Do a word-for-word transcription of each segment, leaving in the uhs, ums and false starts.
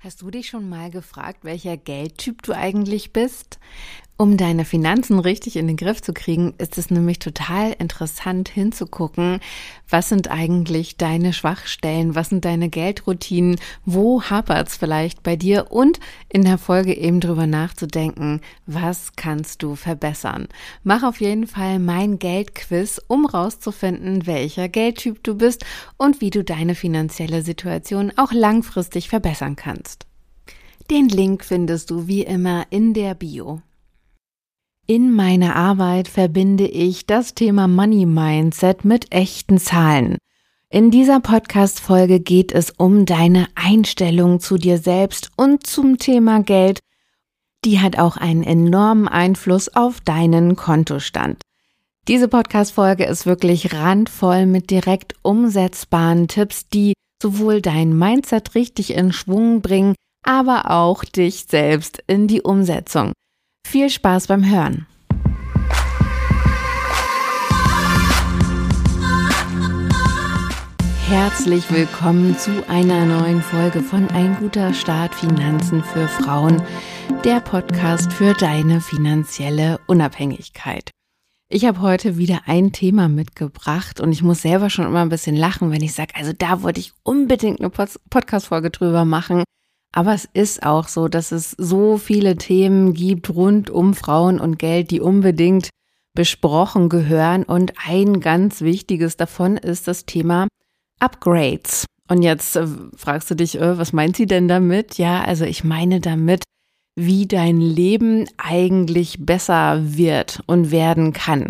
Hast du dich schon mal gefragt, welcher Geldtyp du eigentlich bist? Um deine Finanzen richtig in den Griff zu kriegen, ist es nämlich total interessant hinzugucken, was sind eigentlich deine Schwachstellen, was sind deine Geldroutinen, wo hapert's vielleicht bei dir und in der Folge eben drüber nachzudenken, was kannst du verbessern. Mach auf jeden Fall mein Geldquiz, um rauszufinden, welcher Geldtyp du bist und wie du deine finanzielle Situation auch langfristig verbessern kannst. Den Link findest du wie immer in der Bio. In meiner Arbeit verbinde ich das Thema Money Mindset mit echten Zahlen. In dieser Podcast-Folge geht es um deine Einstellung zu dir selbst und zum Thema Geld. Die hat auch einen enormen Einfluss auf deinen Kontostand. Diese Podcast-Folge ist wirklich randvoll mit direkt umsetzbaren Tipps, die sowohl dein Mindset richtig in Schwung bringen, aber auch dich selbst in die Umsetzung. Viel Spaß beim Hören. Herzlich willkommen zu einer neuen Folge von Ein guter Start Finanzen für Frauen, der Podcast für deine finanzielle Unabhängigkeit. Ich habe heute wieder ein Thema mitgebracht und ich muss selber schon immer ein bisschen lachen, wenn ich sage, also da wollte ich unbedingt eine Podcast-Folge drüber machen. Aber es ist auch so, dass es so viele Themen gibt rund um Frauen und Geld, die unbedingt besprochen gehören. Und ein ganz wichtiges davon ist das Thema Upgrades. Und jetzt äh, fragst du dich, äh, was meint sie denn damit? Ja, also ich meine damit, wie dein Leben eigentlich besser wird und werden kann.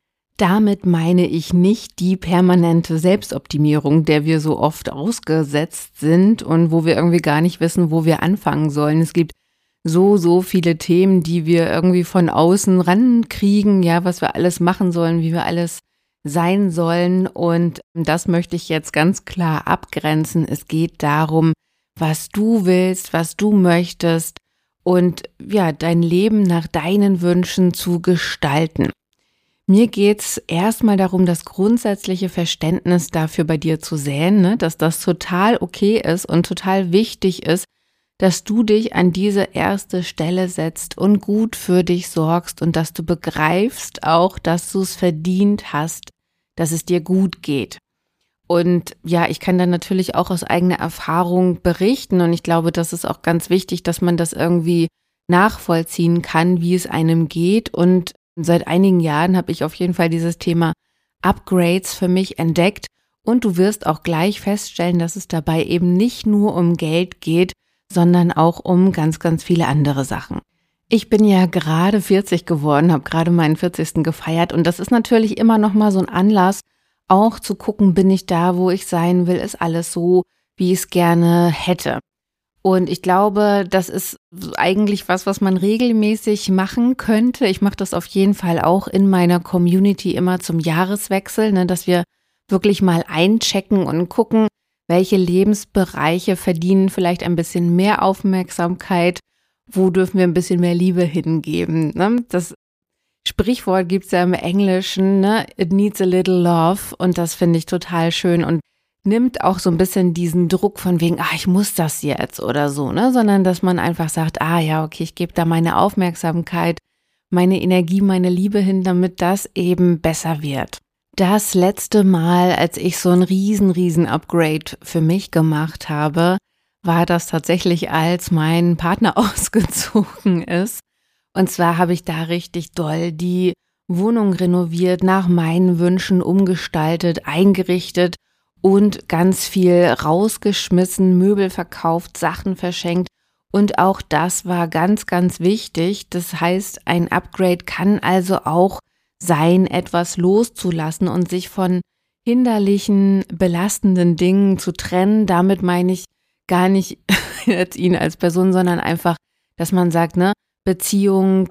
Damit meine ich nicht die permanente Selbstoptimierung, der wir so oft ausgesetzt sind und wo wir irgendwie gar nicht wissen, wo wir anfangen sollen. Es gibt so, so viele Themen, die wir irgendwie von außen rankriegen, ja, was wir alles machen sollen, wie wir alles sein sollen. Und das möchte ich jetzt ganz klar abgrenzen. Es geht darum, was du willst, was du möchtest und ja, dein Leben nach deinen Wünschen zu gestalten. Mir geht's erstmal darum, das grundsätzliche Verständnis dafür bei dir zu säen, ne? Dass das total okay ist und total wichtig ist, dass du dich an diese erste Stelle setzt und gut für dich sorgst und dass du begreifst auch, dass du es verdient hast, dass es dir gut geht. Und ja, ich kann dann natürlich auch aus eigener Erfahrung berichten und ich glaube, das ist auch ganz wichtig, dass man das irgendwie nachvollziehen kann, wie es einem geht. Und seit einigen Jahren habe ich auf jeden Fall dieses Thema Upgrades für mich entdeckt und du wirst auch gleich feststellen, dass es dabei eben nicht nur um Geld geht, sondern auch um ganz, ganz viele andere Sachen. Ich bin ja gerade vierzig geworden, habe gerade meinen vierzigsten gefeiert und das ist natürlich immer noch mal so ein Anlass, auch zu gucken, bin ich da, wo ich sein will, ist alles so, wie ich es gerne hätte. Und ich glaube, das ist eigentlich was, was man regelmäßig machen könnte. Ich mache das auf jeden Fall auch in meiner Community immer zum Jahreswechsel, ne, dass wir wirklich mal einchecken und gucken, welche Lebensbereiche verdienen vielleicht ein bisschen mehr Aufmerksamkeit, wo dürfen wir ein bisschen mehr Liebe hingeben. Ne? Das Sprichwort gibt's ja im Englischen, ne? It needs a little love und das finde ich total schön und nimmt auch so ein bisschen diesen Druck von wegen, ah, ich muss das jetzt oder so, ne, sondern dass man einfach sagt, ah ja, okay, ich gebe da meine Aufmerksamkeit, meine Energie, meine Liebe hin, damit das eben besser wird. Das letzte Mal, als ich so ein riesen, riesen Upgrade für mich gemacht habe, war das tatsächlich, als mein Partner ausgezogen ist. Und zwar habe ich da richtig doll die Wohnung renoviert, nach meinen Wünschen umgestaltet, eingerichtet und ganz viel rausgeschmissen, Möbel verkauft, Sachen verschenkt. Und auch das war ganz, ganz wichtig. Das heißt, ein Upgrade kann also auch sein, etwas loszulassen und sich von hinderlichen, belastenden Dingen zu trennen. Damit meine ich gar nicht jetzt ihn als Person, sondern einfach, dass man sagt, ne, Beziehung,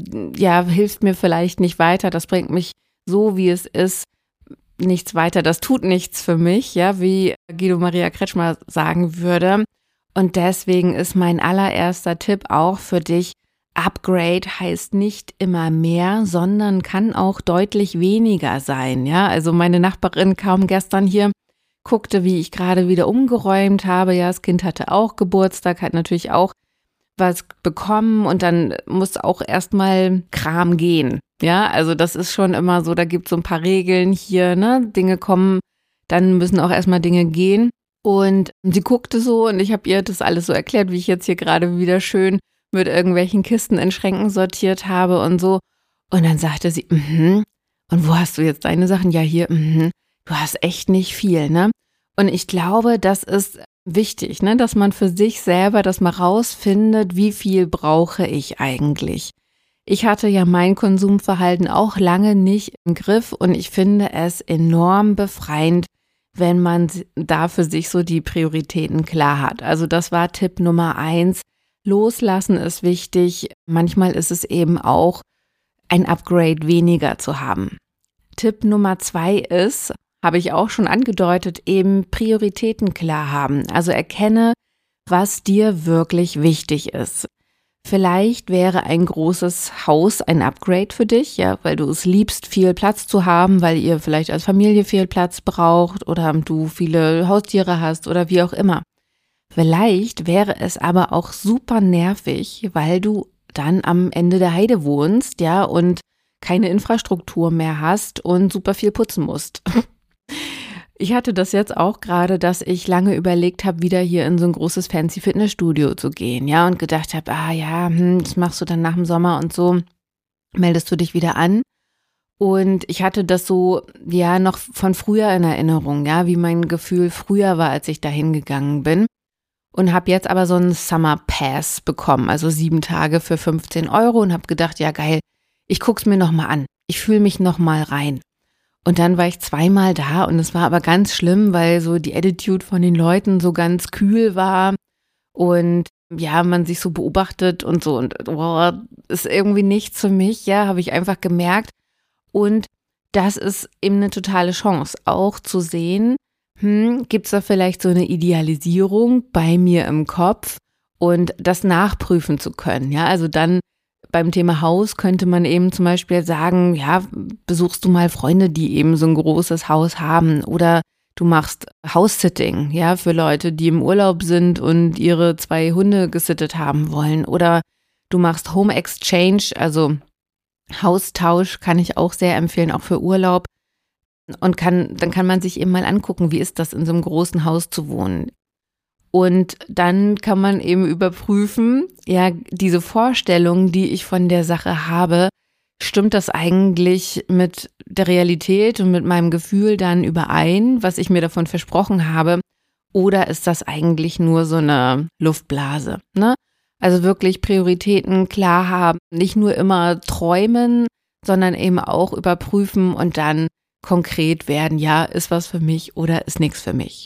ja, hilft mir vielleicht nicht weiter. Das bringt mich so, wie es ist, nichts weiter, das tut nichts für mich, ja, wie Guido Maria Kretschmer sagen würde. Und deswegen ist mein allererster Tipp auch für dich, Upgrade heißt nicht immer mehr, sondern kann auch deutlich weniger sein, ja. Also meine Nachbarin kam gestern hier guckte, wie ich gerade wieder umgeräumt habe. Ja, das Kind hatte auch Geburtstag, hat natürlich auch was bekommen und dann muss auch erstmal Kram gehen. Ja, also das ist schon immer so, da gibt es so ein paar Regeln hier, ne? Dinge kommen, dann müssen auch erstmal Dinge gehen. Und sie guckte so und ich habe ihr das alles so erklärt, wie ich jetzt hier gerade wieder schön mit irgendwelchen Kisten in Schränken sortiert habe und so. Und dann sagte sie, mhm. Und wo hast du jetzt deine Sachen? Ja, hier, mhm. Du hast echt nicht viel, ne? Und ich glaube, das ist wichtig, ne, dass man für sich selber das mal rausfindet, wie viel brauche ich eigentlich. Ich hatte ja mein Konsumverhalten auch lange nicht im Griff und ich finde es enorm befreiend, wenn man da für sich so die Prioritäten klar hat. Also das war Tipp Nummer eins. Loslassen ist wichtig. Manchmal ist es eben auch ein Upgrade weniger zu haben. Tipp Nummer zwei ist, habe ich auch schon angedeutet, eben Prioritäten klar haben. Also erkenne, was dir wirklich wichtig ist. Vielleicht wäre ein großes Haus ein Upgrade für dich, ja, weil du es liebst, viel Platz zu haben, weil ihr vielleicht als Familie viel Platz braucht oder du viele Haustiere hast oder wie auch immer. Vielleicht wäre es aber auch super nervig, weil du dann am Ende der Heide wohnst, ja, und keine Infrastruktur mehr hast und super viel putzen musst. Ich hatte das jetzt auch gerade, dass ich lange überlegt habe, wieder hier in so ein großes fancy Fitnessstudio zu gehen, ja, und gedacht habe, ah ja, hm, das machst du dann nach dem Sommer und so, meldest du dich wieder an. Und ich hatte das so, ja, noch von früher in Erinnerung, ja, wie mein Gefühl früher war, als ich da hingegangen bin. Und habe jetzt aber so einen Summer Pass bekommen, also sieben Tage für fünfzehn Euro und habe gedacht, ja geil, ich guck's mir nochmal an, ich fühle mich nochmal rein. Und dann war ich zweimal da und es war aber ganz schlimm, weil so die Attitude von den Leuten so ganz kühl war und ja, man sich so beobachtet und so und oh, ist irgendwie nichts für mich, ja, habe ich einfach gemerkt. Und das ist eben eine totale Chance, auch zu sehen, hm, gibt es da vielleicht so eine Idealisierung bei mir im Kopf und das nachprüfen zu können, ja, also dann beim Thema Haus könnte man eben zum Beispiel sagen, ja, besuchst du mal Freunde, die eben so ein großes Haus haben oder du machst House-Sitting, ja, für Leute, die im Urlaub sind und ihre zwei Hunde gesittet haben wollen oder du machst Home Exchange, also Haustausch kann ich auch sehr empfehlen, auch für Urlaub und kann, dann kann man sich eben mal angucken, wie ist das in so einem großen Haus zu wohnen. Und dann kann man eben überprüfen, ja, diese Vorstellung, die ich von der Sache habe, stimmt das eigentlich mit der Realität und mit meinem Gefühl dann überein, was ich mir davon versprochen habe, oder ist das eigentlich nur so eine Luftblase, ne? Also wirklich Prioritäten klar haben, nicht nur immer träumen, sondern eben auch überprüfen und dann konkret werden, ja, ist was für mich oder ist nichts für mich.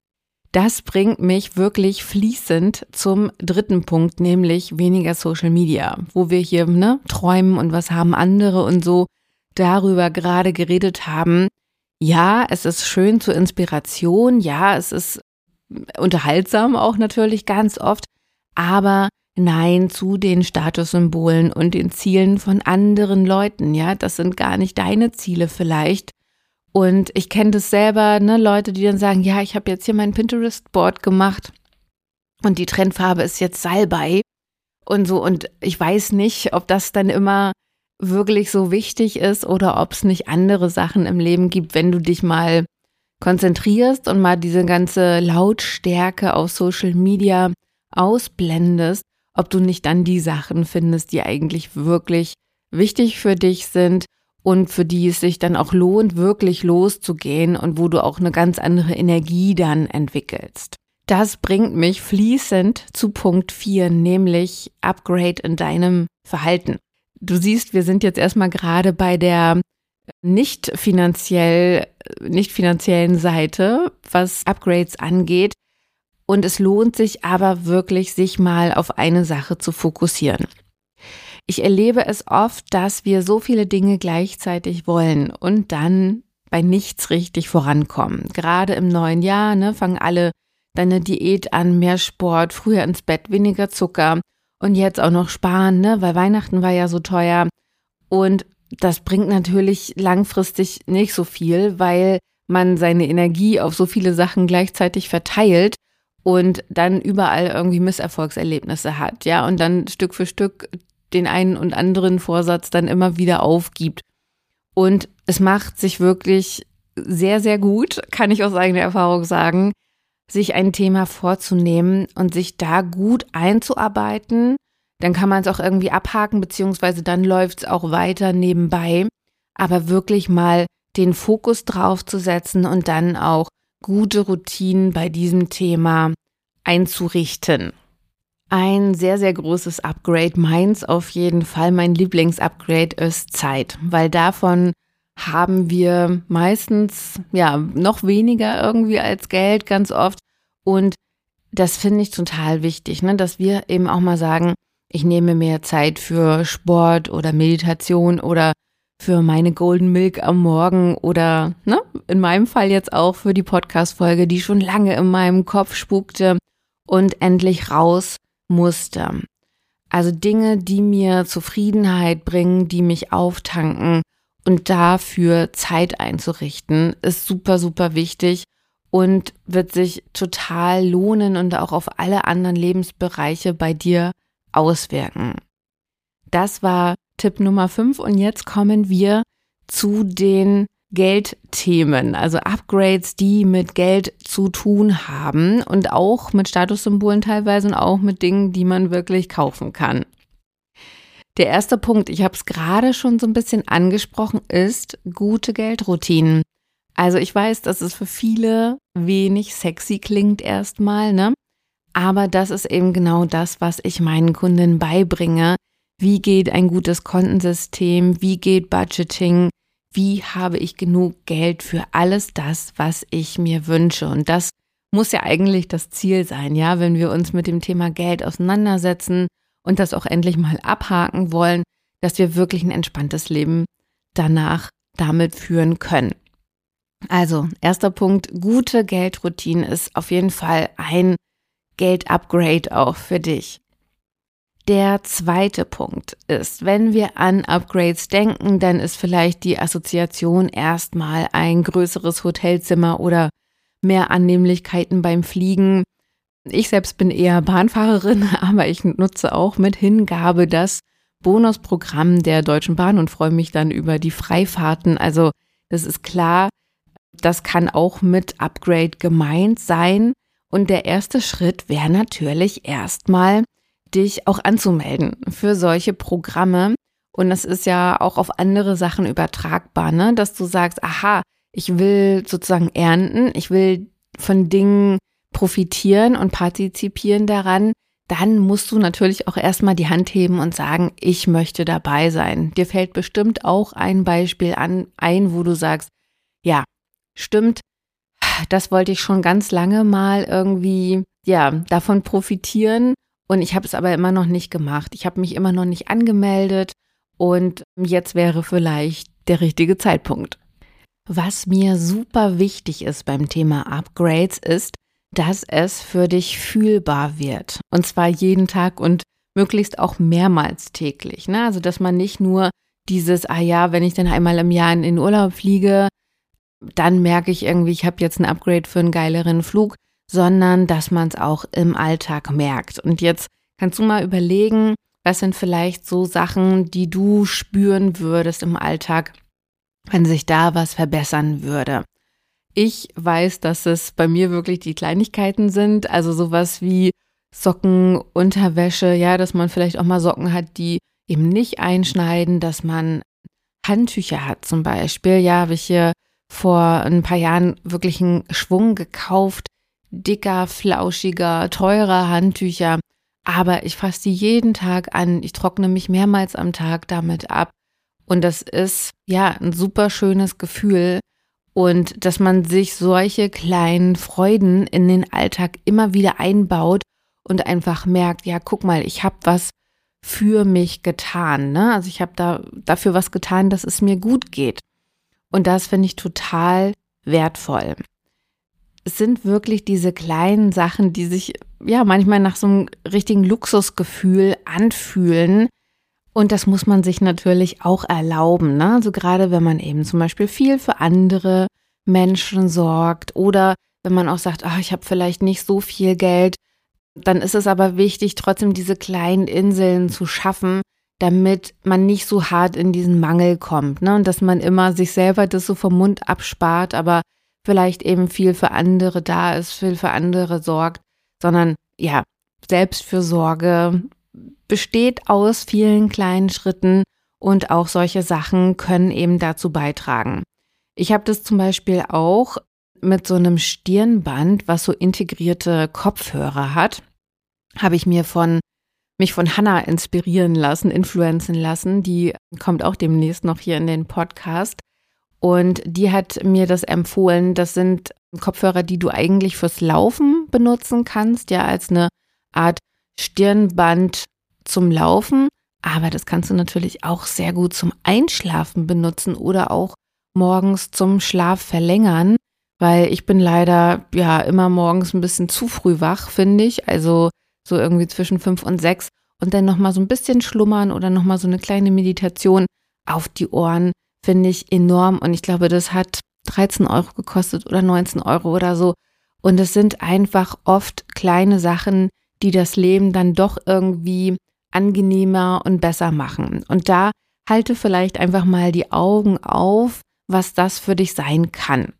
Das bringt mich wirklich fließend zum dritten Punkt, nämlich weniger Social Media, wo wir hier ne, träumen und was haben andere und so darüber gerade geredet haben. Ja, es ist schön zur Inspiration, ja, es ist unterhaltsam auch natürlich ganz oft, aber nein zu den Statussymbolen und den Zielen von anderen Leuten, ja, das sind gar nicht deine Ziele vielleicht. Und ich kenne das selber, ne, Leute, die dann sagen, ja, ich habe jetzt hier mein Pinterest-Board gemacht und die Trendfarbe ist jetzt Salbei und so. Und ich weiß nicht, ob das dann immer wirklich so wichtig ist oder ob es nicht andere Sachen im Leben gibt, wenn du dich mal konzentrierst und mal diese ganze Lautstärke auf Social Media ausblendest, ob du nicht dann die Sachen findest, die eigentlich wirklich wichtig für dich sind. Und für die es sich dann auch lohnt, wirklich loszugehen und wo du auch eine ganz andere Energie dann entwickelst. Das bringt mich fließend zu Punkt vier, nämlich Upgrade in deinem Verhalten. Du siehst, wir sind jetzt erstmal gerade bei der nicht finanziell, nicht finanziellen Seite, was Upgrades angeht. Und es lohnt sich aber wirklich, sich mal auf eine Sache zu fokussieren. Ich erlebe es oft, dass wir so viele Dinge gleichzeitig wollen und dann bei nichts richtig vorankommen. Gerade im neuen Jahr, ne, fangen alle deine Diät an, mehr Sport, früher ins Bett, weniger Zucker und jetzt auch noch sparen, ne, weil Weihnachten war ja so teuer. Und das bringt natürlich langfristig nicht so viel, weil man seine Energie auf so viele Sachen gleichzeitig verteilt und dann überall irgendwie Misserfolgserlebnisse hat, ja, und dann Stück für Stück den einen und anderen Vorsatz dann immer wieder aufgibt. Und es macht sich wirklich sehr, sehr gut, kann ich aus eigener Erfahrung sagen, sich ein Thema vorzunehmen und sich da gut einzuarbeiten. Dann kann man es auch irgendwie abhaken, beziehungsweise dann läuft es auch weiter nebenbei. Aber wirklich mal den Fokus drauf zu setzen und dann auch gute Routinen bei diesem Thema einzurichten. Ein sehr, sehr großes Upgrade, meins auf jeden Fall, mein Lieblingsupgrade ist Zeit, weil davon haben wir meistens ja noch weniger irgendwie als Geld ganz oft und das finde ich total wichtig, ne, dass wir eben auch mal sagen, ich nehme mehr Zeit für Sport oder Meditation oder für meine Golden Milk am Morgen oder ne, in meinem Fall jetzt auch für die Podcast-Folge, die schon lange in meinem Kopf spukte und endlich raus musste. Also Dinge, die mir Zufriedenheit bringen, die mich auftanken und dafür Zeit einzurichten, ist super, super wichtig und wird sich total lohnen und auch auf alle anderen Lebensbereiche bei dir auswirken. Das war Tipp Nummer fünf und jetzt kommen wir zu den Geldthemen, also Upgrades, die mit Geld zu tun haben und auch mit Statussymbolen teilweise und auch mit Dingen, die man wirklich kaufen kann. Der erste Punkt, ich habe es gerade schon so ein bisschen angesprochen, ist gute Geldroutinen. Also ich weiß, dass es für viele wenig sexy klingt erstmal, ne? Aber das ist eben genau das, was ich meinen Kunden beibringe. Wie geht ein gutes Kontensystem? Wie geht Budgeting? Wie habe ich genug Geld für alles das, was ich mir wünsche? Und das muss ja eigentlich das Ziel sein, ja, wenn wir uns mit dem Thema Geld auseinandersetzen und das auch endlich mal abhaken wollen, dass wir wirklich ein entspanntes Leben danach damit führen können. Also, erster Punkt, gute Geldroutine ist auf jeden Fall ein Geld-Upgrade auch für dich. Der zweite Punkt ist, wenn wir an Upgrades denken, dann ist vielleicht die Assoziation erstmal ein größeres Hotelzimmer oder mehr Annehmlichkeiten beim Fliegen. Ich selbst bin eher Bahnfahrerin, aber ich nutze auch mit Hingabe das Bonusprogramm der Deutschen Bahn und freue mich dann über die Freifahrten. Also das ist klar, das kann auch mit Upgrade gemeint sein. Und der erste Schritt wäre natürlich erstmal, dich auch anzumelden für solche Programme. Und das ist ja auch auf andere Sachen übertragbar, ne? Dass du sagst, aha, ich will sozusagen ernten, ich will von Dingen profitieren und partizipieren daran. Dann musst du natürlich auch erstmal die Hand heben und sagen, ich möchte dabei sein. Dir fällt bestimmt auch ein Beispiel an, ein, wo du sagst, ja, stimmt, das wollte ich schon ganz lange mal irgendwie, ja, davon profitieren. Und ich habe es aber immer noch nicht gemacht. Ich habe mich immer noch nicht angemeldet und jetzt wäre vielleicht der richtige Zeitpunkt. Was mir super wichtig ist beim Thema Upgrades ist, dass es für dich fühlbar wird. Und zwar jeden Tag und möglichst auch mehrmals täglich. Ne? Also dass man nicht nur dieses, ah ja, wenn ich dann einmal im Jahr in den Urlaub fliege, dann merke ich irgendwie, ich habe jetzt ein Upgrade für einen geileren Flug, sondern dass man es auch im Alltag merkt. Und jetzt kannst du mal überlegen, was sind vielleicht so Sachen, die du spüren würdest im Alltag, wenn sich da was verbessern würde. Ich weiß, dass es bei mir wirklich die Kleinigkeiten sind, also sowas wie Socken, Unterwäsche, ja, dass man vielleicht auch mal Socken hat, die eben nicht einschneiden, dass man Handtücher hat zum Beispiel. Ja, habe ich hier vor ein paar Jahren wirklich einen Schwung gekauft, dicker, flauschiger, teurer Handtücher, aber ich fasse die jeden Tag an, ich trockne mich mehrmals am Tag damit ab und das ist ja ein super schönes Gefühl und dass man sich solche kleinen Freuden in den Alltag immer wieder einbaut und einfach merkt, ja, guck mal, ich habe was für mich getan, ne? Also ich habe da dafür was getan, dass es mir gut geht und das finde ich total wertvoll. Es sind wirklich diese kleinen Sachen, die sich ja manchmal nach so einem richtigen Luxusgefühl anfühlen. Und das muss man sich natürlich auch erlauben, ne? Also gerade wenn man eben zum Beispiel viel für andere Menschen sorgt oder wenn man auch sagt, ach, ich habe vielleicht nicht so viel Geld, dann ist es aber wichtig, trotzdem diese kleinen Inseln zu schaffen, damit man nicht so hart in diesen Mangel kommt, ne? Und dass man immer sich selber das so vom Mund abspart, aber vielleicht eben viel für andere da ist, viel für andere sorgt, sondern ja, Selbstfürsorge besteht aus vielen kleinen Schritten und auch solche Sachen können eben dazu beitragen. Ich habe das zum Beispiel auch mit so einem Stirnband, was so integrierte Kopfhörer hat, habe ich mir von mich von Hannah inspirieren lassen, influenzen lassen. Die kommt auch demnächst noch hier in den Podcast. Und die hat mir das empfohlen. Das sind Kopfhörer, die du eigentlich fürs Laufen benutzen kannst, ja, als eine Art Stirnband zum Laufen. Aber das kannst du natürlich auch sehr gut zum Einschlafen benutzen oder auch morgens zum Schlaf verlängern, weil ich bin leider ja immer morgens ein bisschen zu früh wach, finde ich. Also so irgendwie zwischen fünf und sechs und dann nochmal so ein bisschen schlummern oder nochmal so eine kleine Meditation auf die Ohren, finde ich enorm. Und ich glaube, das hat dreizehn Euro gekostet oder neunzehn Euro oder so. Und es sind einfach oft kleine Sachen, die das Leben dann doch irgendwie angenehmer und besser machen. Und da halte vielleicht einfach mal die Augen auf, was das für dich sein kann.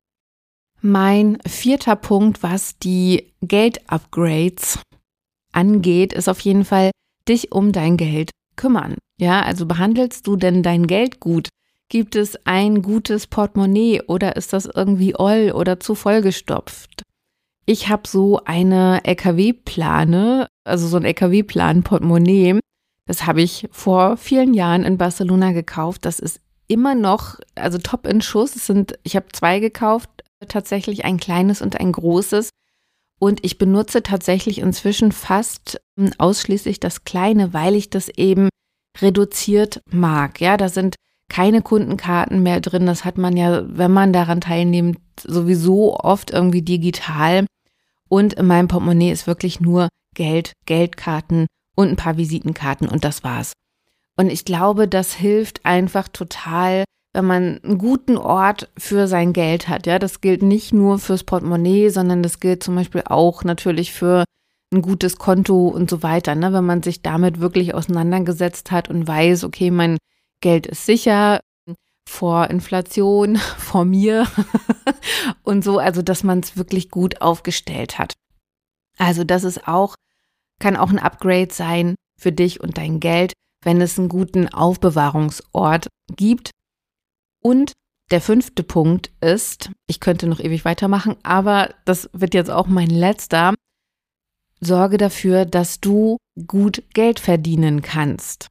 Mein vierter Punkt, was die Geldupgrades angeht, ist auf jeden Fall dich um dein Geld kümmern. Ja, also behandelst du denn dein Geld gut? Gibt es ein gutes Portemonnaie oder ist das irgendwie oll oder zu vollgestopft? Ich habe so eine L K W-Plane, also so ein L K W-Plan-Portemonnaie. Das habe ich vor vielen Jahren in Barcelona gekauft. Das ist immer noch, also top in Schuss. Es sind, ich habe zwei gekauft, tatsächlich ein kleines und ein großes. Und ich benutze tatsächlich inzwischen fast ausschließlich das Kleine, weil ich das eben reduziert mag. Ja, da sind keine Kundenkarten mehr drin. Das hat man ja, wenn man daran teilnimmt, sowieso oft irgendwie digital. Und in meinem Portemonnaie ist wirklich nur Geld, Geldkarten und ein paar Visitenkarten und das war's. Und ich glaube, das hilft einfach total, wenn man einen guten Ort für sein Geld hat. Ja, das gilt nicht nur fürs Portemonnaie, sondern das gilt zum Beispiel auch natürlich für ein gutes Konto und so weiter. Ne? Wenn man sich damit wirklich auseinandergesetzt hat und weiß, okay, mein Geld ist sicher vor Inflation, vor mir und so, also dass man es wirklich gut aufgestellt hat. Also das ist auch, kann auch ein Upgrade sein für dich und dein Geld, wenn es einen guten Aufbewahrungsort gibt. Und der fünfte Punkt ist, ich könnte noch ewig weitermachen, aber das wird jetzt auch mein letzter, sorge dafür, dass du gut Geld verdienen kannst.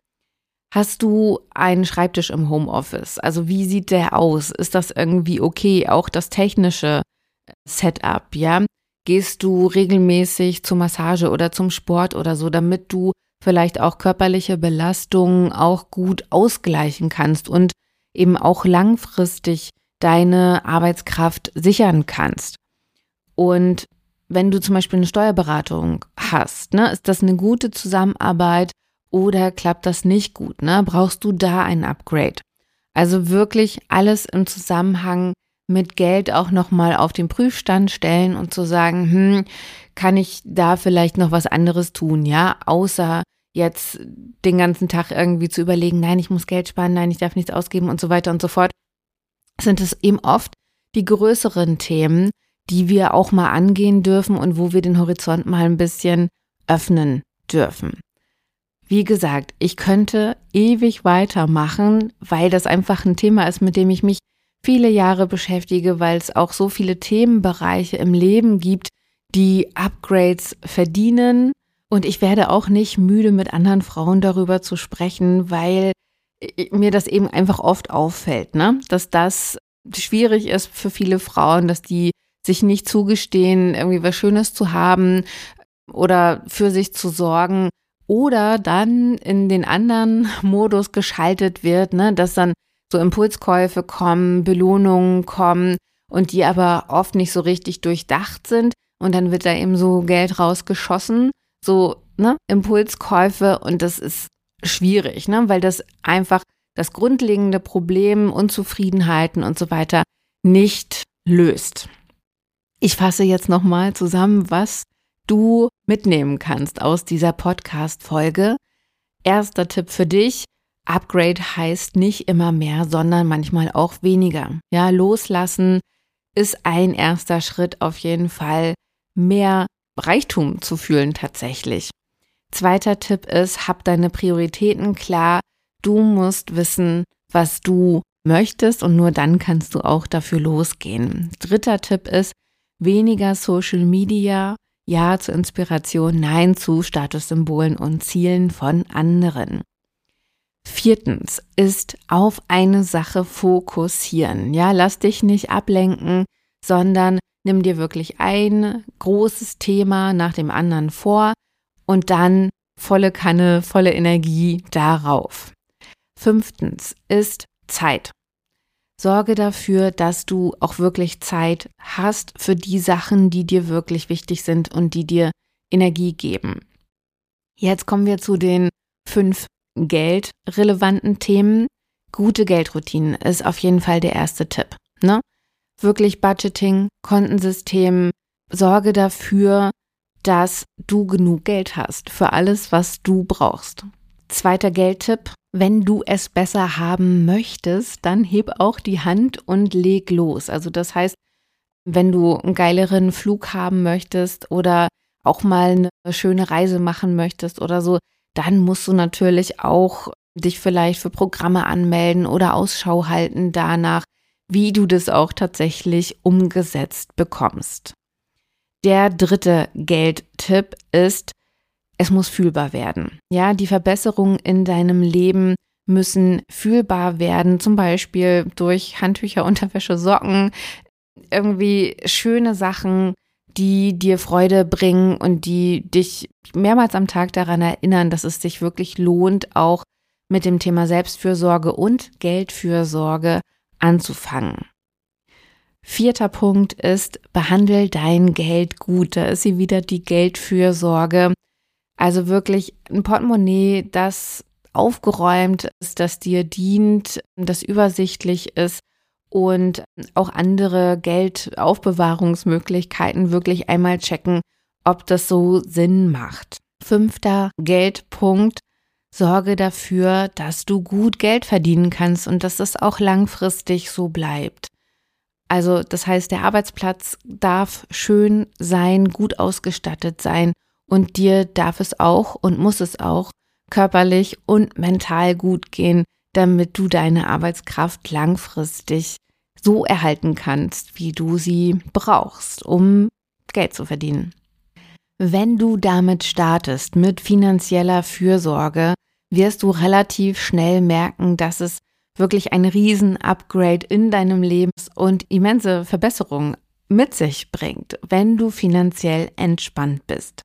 Hast du einen Schreibtisch im Homeoffice? Also wie sieht der aus? Ist das irgendwie okay? Auch das technische Setup, ja? Gehst du regelmäßig zur Massage oder zum Sport oder so, damit du vielleicht auch körperliche Belastungen auch gut ausgleichen kannst und eben auch langfristig deine Arbeitskraft sichern kannst. Und wenn du zum Beispiel eine Steuerberatung hast, ne, ist das eine gute Zusammenarbeit oder klappt das nicht gut, ne? Brauchst du da ein Upgrade? Also wirklich alles im Zusammenhang mit Geld auch nochmal auf den Prüfstand stellen und zu sagen, hm, kann ich da vielleicht noch was anderes tun, ja, außer jetzt den ganzen Tag irgendwie zu überlegen, nein, ich muss Geld sparen, nein, ich darf nichts ausgeben und so weiter und so fort, sind es eben oft die größeren Themen, die wir auch mal angehen dürfen und wo wir den Horizont mal ein bisschen öffnen dürfen. Wie gesagt, ich könnte ewig weitermachen, weil das einfach ein Thema ist, mit dem ich mich viele Jahre beschäftige, weil es auch so viele Themenbereiche im Leben gibt, die Upgrades verdienen. Und ich werde auch nicht müde, mit anderen Frauen darüber zu sprechen, weil mir das eben einfach oft auffällt, ne? Dass das schwierig ist für viele Frauen, dass die sich nicht zugestehen, irgendwie was Schönes zu haben oder für sich zu sorgen oder dann in den anderen Modus geschaltet wird, ne? Dass dann so Impulskäufe kommen, Belohnungen kommen und die aber oft nicht so richtig durchdacht sind und dann wird da eben so Geld rausgeschossen. So, ne, Impulskäufe und das ist schwierig, ne, weil das einfach das grundlegende Problem, Unzufriedenheiten und so weiter nicht löst. Ich fasse jetzt nochmal zusammen, was du mitnehmen kannst aus dieser Podcast-Folge. Erster Tipp für dich: Upgrade heißt nicht immer mehr, sondern manchmal auch weniger. Ja, loslassen ist ein erster Schritt auf jeden Fall, mehr Reichtum zu fühlen tatsächlich. Zweiter Tipp ist, hab deine Prioritäten klar. Du musst wissen, was du möchtest und nur dann kannst du auch dafür losgehen. Dritter Tipp ist, weniger Social Media, ja zu Inspiration, nein zu Statussymbolen und Zielen von anderen. Viertens ist auf eine Sache fokussieren. Ja, lass dich nicht ablenken, sondern nimm dir wirklich ein großes Thema nach dem anderen vor und dann volle Kanne, volle Energie darauf. Fünftens ist Zeit. Sorge dafür, dass du auch wirklich Zeit hast für die Sachen, die dir wirklich wichtig sind und die dir Energie geben. Jetzt kommen wir zu den fünf geldrelevanten Themen. Gute Geldroutinen ist auf jeden Fall der erste Tipp. Ne? Wirklich Budgeting, Kontensystem, sorge dafür, dass du genug Geld hast für alles, was du brauchst. Zweiter Geldtipp: Wenn du es besser haben möchtest, dann heb auch die Hand und leg los. Also das heißt, wenn du einen geileren Flug haben möchtest oder auch mal eine schöne Reise machen möchtest oder so, dann musst du natürlich auch dich vielleicht für Programme anmelden oder Ausschau halten danach, wie du das auch tatsächlich umgesetzt bekommst. Der dritte Geldtipp ist, es muss fühlbar werden. Ja, die Verbesserungen in deinem Leben müssen fühlbar werden, zum Beispiel durch Handtücher, Unterwäsche, Socken, irgendwie schöne Sachen, die dir Freude bringen und die dich mehrmals am Tag daran erinnern, dass es sich wirklich lohnt, auch mit dem Thema Selbstfürsorge und Geldfürsorge anzufangen. Vierter Punkt ist, behandle dein Geld gut. Da ist sie wieder, die Geldfürsorge. Also wirklich ein Portemonnaie, das aufgeräumt ist, das dir dient, das übersichtlich ist und auch andere Geldaufbewahrungsmöglichkeiten wirklich einmal checken, ob das so Sinn macht. Fünfter Geldpunkt: Sorge dafür, dass du gut Geld verdienen kannst und dass das auch langfristig so bleibt. Also das heißt, der Arbeitsplatz darf schön sein, gut ausgestattet sein und dir darf es auch und muss es auch körperlich und mental gut gehen, damit du deine Arbeitskraft langfristig so erhalten kannst, wie du sie brauchst, um Geld zu verdienen. Wenn du damit startest, mit finanzieller Fürsorge, wirst du relativ schnell merken, dass es wirklich ein Riesen-Upgrade in deinem Leben und immense Verbesserungen mit sich bringt, wenn du finanziell entspannt bist.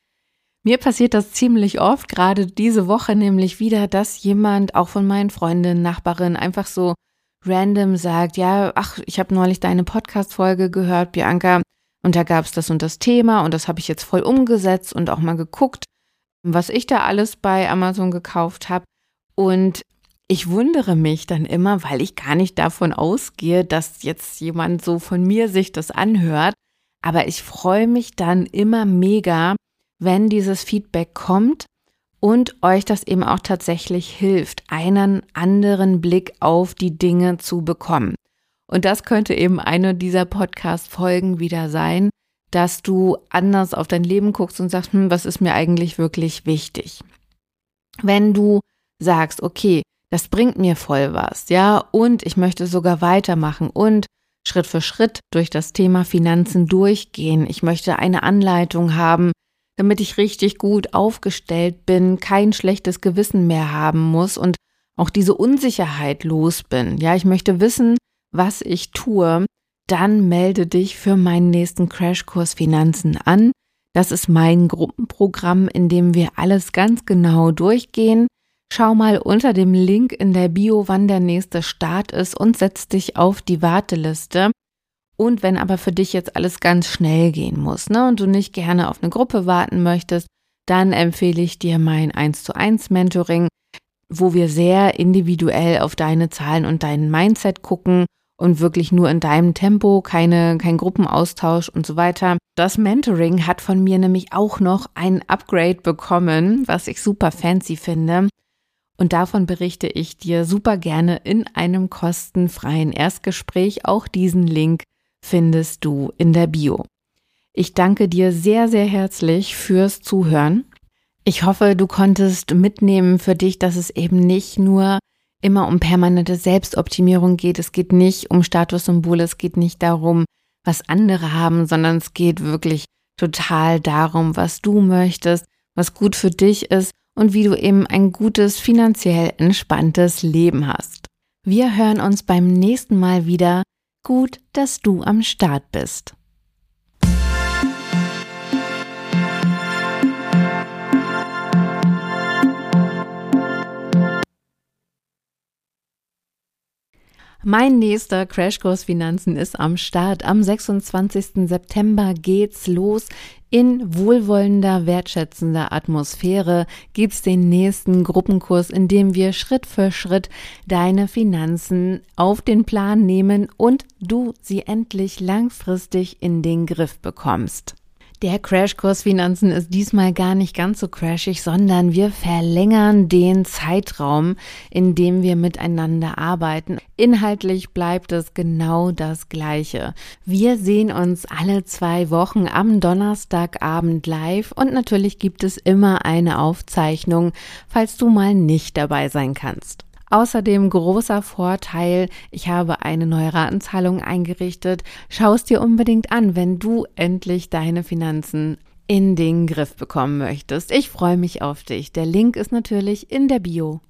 Mir passiert das ziemlich oft, gerade diese Woche nämlich wieder, dass jemand, auch von meinen Freundinnen, Nachbarinnen, einfach so random sagt, ja, ach, ich habe neulich deine Podcast-Folge gehört, Bianca, und da gab es das und das Thema und das habe ich jetzt voll umgesetzt und auch mal geguckt, was ich da alles bei Amazon gekauft habe. Und ich wundere mich dann immer, weil ich gar nicht davon ausgehe, dass jetzt jemand so von mir sich das anhört, aber ich freue mich dann immer mega, wenn dieses Feedback kommt und euch das eben auch tatsächlich hilft, einen anderen Blick auf die Dinge zu bekommen. Und das könnte eben eine dieser Podcast-Folgen wieder sein, dass du anders auf dein Leben guckst und sagst, hm, was ist mir eigentlich wirklich wichtig? Wenn du sagst, okay, das bringt mir voll was, ja, und ich möchte sogar weitermachen und Schritt für Schritt durch das Thema Finanzen durchgehen. Ich möchte eine Anleitung haben, damit ich richtig gut aufgestellt bin, kein schlechtes Gewissen mehr haben muss und auch diese Unsicherheit los bin. Ja, ich möchte wissen, was ich tue. Dann melde dich für meinen nächsten Crashkurs Finanzen an. Das ist mein Gruppenprogramm, in dem wir alles ganz genau durchgehen. Schau mal unter dem Link in der Bio, wann der nächste Start ist und setz dich auf die Warteliste. Und wenn aber für dich jetzt alles ganz schnell gehen muss, ne, und du nicht gerne auf eine Gruppe warten möchtest, dann empfehle ich dir mein eins zu eins Mentoring, wo wir sehr individuell auf deine Zahlen und dein Mindset gucken und wirklich nur in deinem Tempo, keine, kein Gruppenaustausch und so weiter. Das Mentoring hat von mir nämlich auch noch ein Upgrade bekommen, was ich super fancy finde. Und davon berichte ich dir super gerne in einem kostenfreien Erstgespräch. Auch diesen Link findest du in der Bio. Ich danke dir sehr, sehr herzlich fürs Zuhören. Ich hoffe, du konntest mitnehmen für dich, dass es eben nicht nur immer um permanente Selbstoptimierung geht. Es geht nicht um Statussymbole, es geht nicht darum, was andere haben, sondern es geht wirklich total darum, was du möchtest, was gut für dich ist und wie du eben ein gutes, finanziell entspanntes Leben hast. Wir hören uns beim nächsten Mal wieder. Gut, dass du am Start bist. Mein nächster Crashkurs Finanzen ist am Start. Am sechsundzwanzigsten September geht's los. In wohlwollender, wertschätzender Atmosphäre gibt's den nächsten Gruppenkurs, in dem wir Schritt für Schritt deine Finanzen auf den Plan nehmen und du sie endlich langfristig in den Griff bekommst. Der Crashkurs Finanzen ist diesmal gar nicht ganz so crashig, sondern wir verlängern den Zeitraum, in dem wir miteinander arbeiten. Inhaltlich bleibt es genau das Gleiche. Wir sehen uns alle zwei Wochen am Donnerstagabend live und natürlich gibt es immer eine Aufzeichnung, falls du mal nicht dabei sein kannst. Außerdem großer Vorteil, ich habe eine neue Ratenzahlung eingerichtet. Schau es dir unbedingt an, wenn du endlich deine Finanzen in den Griff bekommen möchtest. Ich freue mich auf dich. Der Link ist natürlich in der Bio.